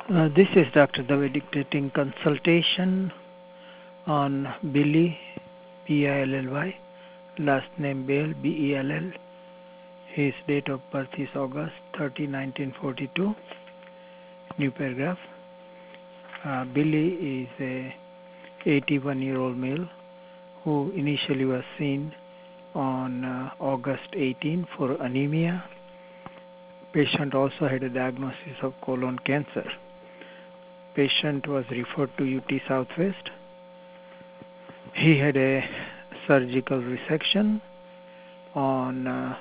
This is Dr. Dave dictating consultation on Billy, B-I-L-L-Y, last name Bell, B-E-L-L. His date of birth is August 30, 1942. New paragraph. Billy is a 81-year-old male who initially was seen on August 18 for anemia. Patient also had a diagnosis of colon cancer. Patient was referred to UT Southwest. He had a surgical resection on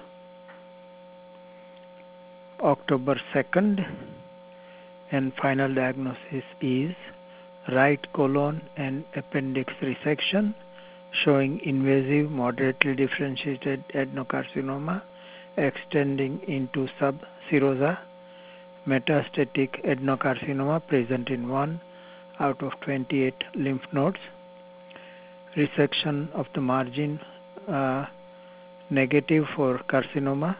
October 2nd, and final diagnosis is right colon and appendix resection showing invasive moderately differentiated adenocarcinoma extending into subserosa, metastatic adenocarcinoma present in 1 out of 28 lymph nodes, resection of the margin negative for carcinoma.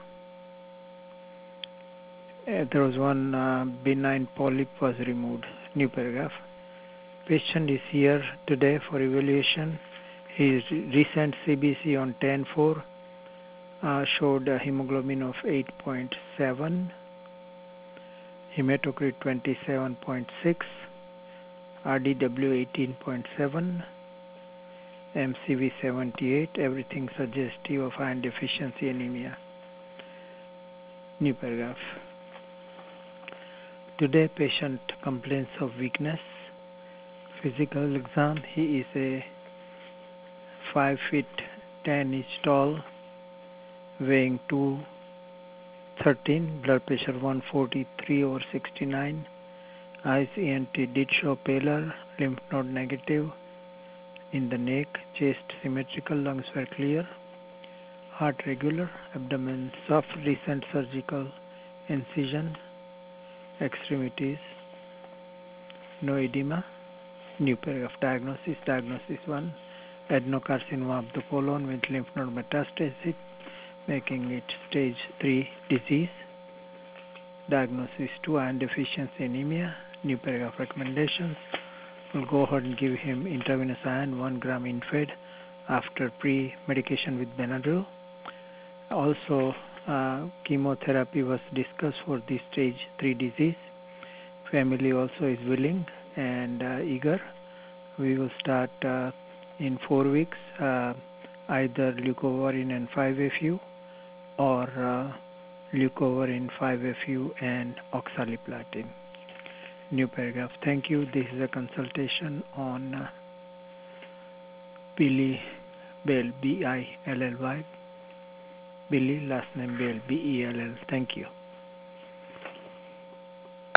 There was one benign polyp was removed. New paragraph. Patient is here today for evaluation. His recent CBC on 10/4 showed a hemoglobin of 8.7, hematocrit 27.6, RDW 18.7, MCV 78, everything suggestive of iron deficiency anemia. New paragraph. Today patient complains of weakness. Physical exam. He is a 5 feet 10 inch tall, weighing 213, blood pressure 143/69. Eyes ENT did show pallor, lymph node negative in the neck, chest symmetrical, lungs were clear, heart regular, abdomen soft, recent surgical incision, extremities, no edema. New paragraph. Diagnosis. Diagnosis 1, adenocarcinoma of the colon with lymph node metastasis, making it stage 3 disease. Diagnosis 2, iron deficiency anemia. New paragraph. Recommendations. We'll go ahead and give him intravenous iron 1 gram in-fed after pre-medication with Benadryl. Also, chemotherapy was discussed for this stage 3 disease. Family also is willing and eager. We will start in 4 weeks either leucovorin and 5-FU or leucovorin, 5-FU and oxaliplatin. New paragraph. Thank you. This is a consultation on Billy Bell, B-I-L-L-Y. Billy, last name Bell, B-E-L-L. Thank you.